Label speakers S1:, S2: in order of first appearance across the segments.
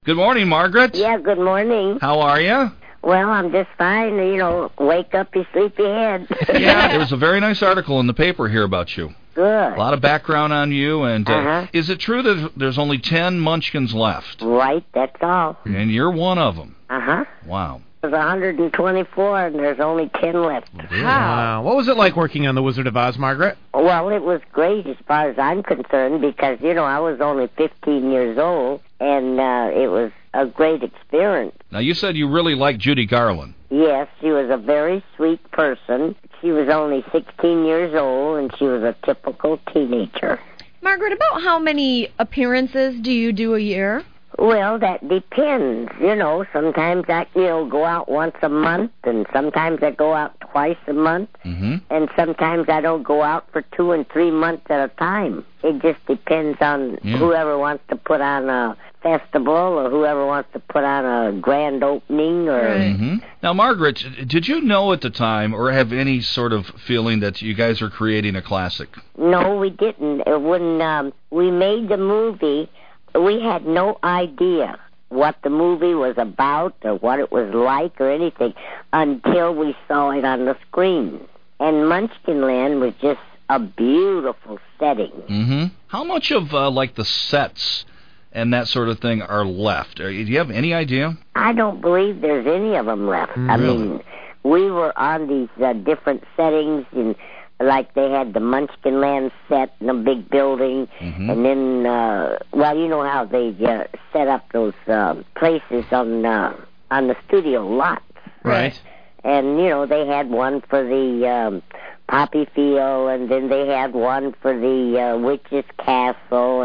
S1: Good morning, Margaret.
S2: Yeah, good morning.
S1: How are you?
S2: Well, I'm just fine. Wake up your sleepy head.
S1: Yeah, there was a very nice article in the paper here about you.
S2: Good.
S1: A lot of background on you, and is it true that there's only 10 Munchkins left?
S2: Right, that's all.
S1: And you're one of them.
S2: Uh-huh.
S1: Wow.
S2: There's 124, and there's only 10 left.
S3: Wow. What was it like working on The Wizard of Oz, Margaret?
S2: Well, it was great as far as I'm concerned because, I was only 15 years old, and it was a great experience.
S1: Now, you said you really liked Judy Garland.
S2: Yes, she was a very sweet person. She was only 16 years old, and she was a typical teenager.
S4: Margaret, about how many appearances do you do a year?
S2: Well, that depends. Sometimes I, go out once a month, and sometimes I go out twice a month, and sometimes I don't go out for 2 and 3 months at a time. It just depends on whoever wants to put on a festival or whoever wants to put on a grand opening.
S1: Now, Margaret, did you know at the time or have any sort of feeling that you guys are creating a classic?
S2: No, we didn't. When we made the movie, we had no idea what the movie was about or what it was like or anything until we saw it on the screen. And Munchkinland was just a beautiful setting.
S1: How much of, the sets and that sort of thing are left? Do you have any idea?
S2: I don't believe there's any of them left. I mean, we were on these different settings, and like they had the Munchkinland set in a big building, and then, you know how they set up those places on the studio lots.
S3: Right.
S2: And, they had one for the Poppy Field, and then they had one for the Witch's Castle,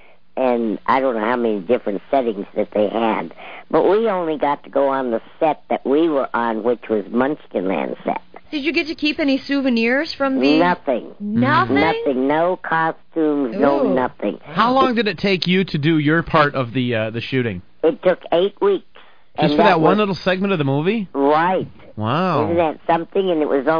S2: and I don't know how many different settings that they had. But we only got to go on the set that we were on, which was Munchkinland set.
S4: Did you get to keep any souvenirs from the...
S2: Nothing.
S4: Nothing?
S2: Nothing. No costumes, no nothing.
S3: How long did it take you to do your part of the shooting?
S2: It took 8 weeks.
S3: Just for that one little segment of the movie?
S2: Right.
S3: Wow.
S2: Isn't that something? And it was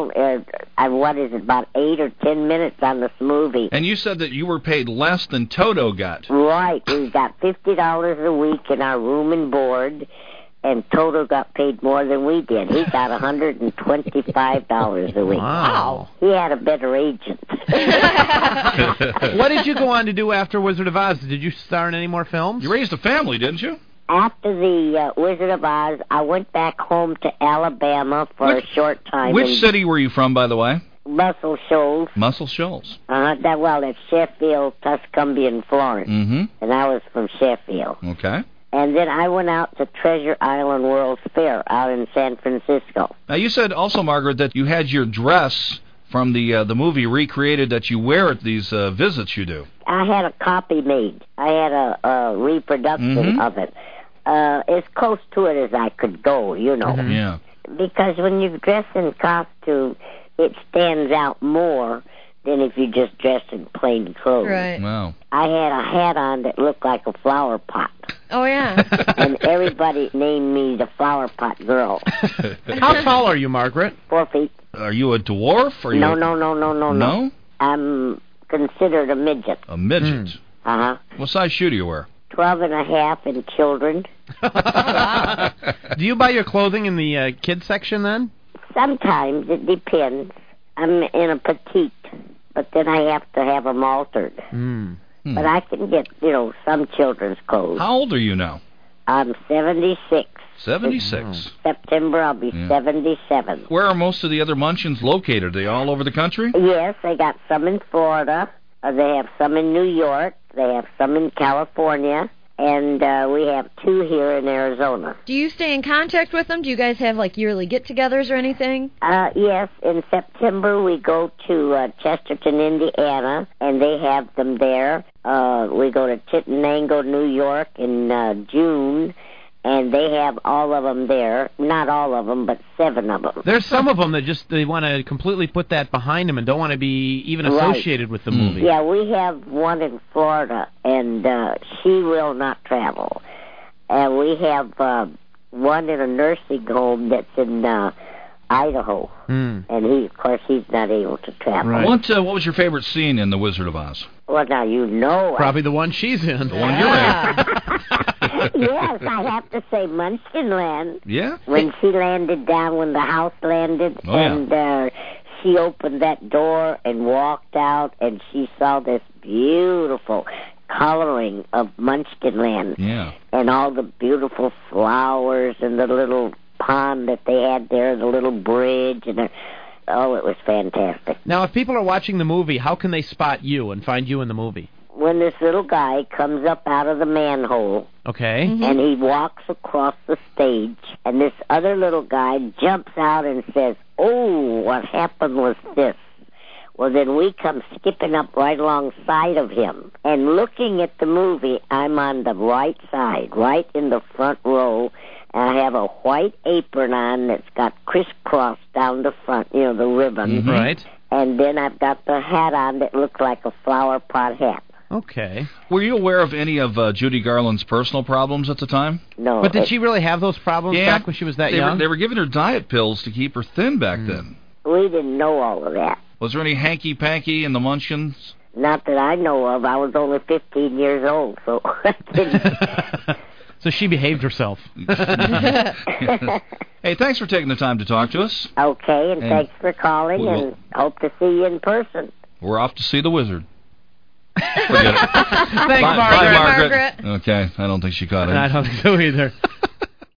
S2: only, about 8 or 10 minutes on this movie.
S1: And you said that you were paid less than Toto got.
S2: Right. We got $50 a week in our room and board, and Toto got paid more than we did. He got $125 a week.
S3: Wow.
S2: He had a better agent.
S3: What did you go on to do after Wizard of Oz? Did you star in any more films?
S1: You raised a family, didn't you?
S2: After the Wizard of Oz, I went back home to Alabama for a short time.
S1: Which city were you from, by the way?
S2: Muscle Shoals.
S1: Muscle Shoals.
S2: That's Sheffield, Tuscumbia, and Florence. And I was from Sheffield.
S1: Okay.
S2: And then I went out to Treasure Island World's Fair out in San Francisco.
S1: Now, you said also, Margaret, that you had your dress from the movie recreated that you wear at these visits you do.
S2: I had a copy made. I had a reproduction of it. As close to it as I could go,
S1: Yeah.
S2: Because when you dress in costume, it stands out more than if you just dress in plain clothes.
S4: Right.
S1: Wow.
S2: I had a hat on that looked like a flower pot.
S4: Oh, yeah.
S2: And everybody named me the flower pot girl.
S3: How tall are you, Margaret?
S2: 4 feet.
S1: Are you a dwarf? Or
S2: No.
S1: No?
S2: I'm considered a midget.
S1: A midget? What size shoe do you wear?
S2: 12 and a half in children.
S3: Do you buy your clothing in the kids section then?
S2: Sometimes. It depends. I'm in a petite, but then I have to have them altered. But I can get, some children's clothes.
S1: How old are you now?
S2: I'm 76.
S1: 76.
S2: September, I'll be 77.
S1: Where are most of the other Munchkins located? Are they all over the country?
S2: Yes, they got some in Florida. They have some in New York. They have some in California. And we have 2 here in Arizona.
S4: Do you stay in contact with them? Do you guys have, yearly get-togethers or anything?
S2: Yes. In September, we go to Chesterton, Indiana, and they have them there. We go to Chittenango, New York in June, and they have all of them there. Not all of them, but 7 of them.
S3: There's some of them that they want to completely put that behind them and don't want to be even associated with the movie.
S2: Yeah, we have one in Florida, and she will not travel. And we have one in a nursing home that's in Idaho. And he's not able to travel.
S3: Right.
S1: What was your favorite scene in The Wizard of Oz?
S2: Well, now you know.
S3: Probably the one she's in.
S1: The one you're in.
S2: Yes, I have to say Munchkinland.
S1: Yeah?
S2: When she landed down, when the house landed, she opened that door and walked out, and she saw this beautiful coloring of Munchkinland.
S1: Yeah.
S2: And all the beautiful flowers and the little pond that they had there, the little bridge, and it was fantastic.
S3: Now, if people are watching the movie, how can they spot you and find you in the movie?
S2: When this little guy comes up out of the manhole,
S3: okay,
S2: and he walks across the stage, and this other little guy jumps out and says, "Oh, what happened was this." Well, then we come skipping up right alongside of him. And looking at the movie, I'm on the right side, right in the front row, and I have a white apron on that's got crisscross down the front, the ribbon.
S3: Mm-hmm. Right.
S2: And then I've got the hat on that looks like a flower pot hat.
S3: Okay.
S1: Were you aware of any of Judy Garland's personal problems at the time?
S2: No.
S3: But did she really have those problems back when she was that young?
S1: They were giving her diet pills to keep her thin back then.
S2: We didn't know all of that.
S1: Was there any hanky-panky in the Munchkins?
S2: Not that I know of. I was only 15 years old, so I didn't.
S3: So she behaved herself.
S1: Hey, thanks for taking the time to talk to us.
S2: Okay, and thanks for calling, and hope to see you in person.
S1: We're off to see the wizard. Forget it.
S3: Thanks,
S1: Bye,
S3: Margaret.
S1: Margaret. Okay, I don't think she caught it.
S3: I don't think so either.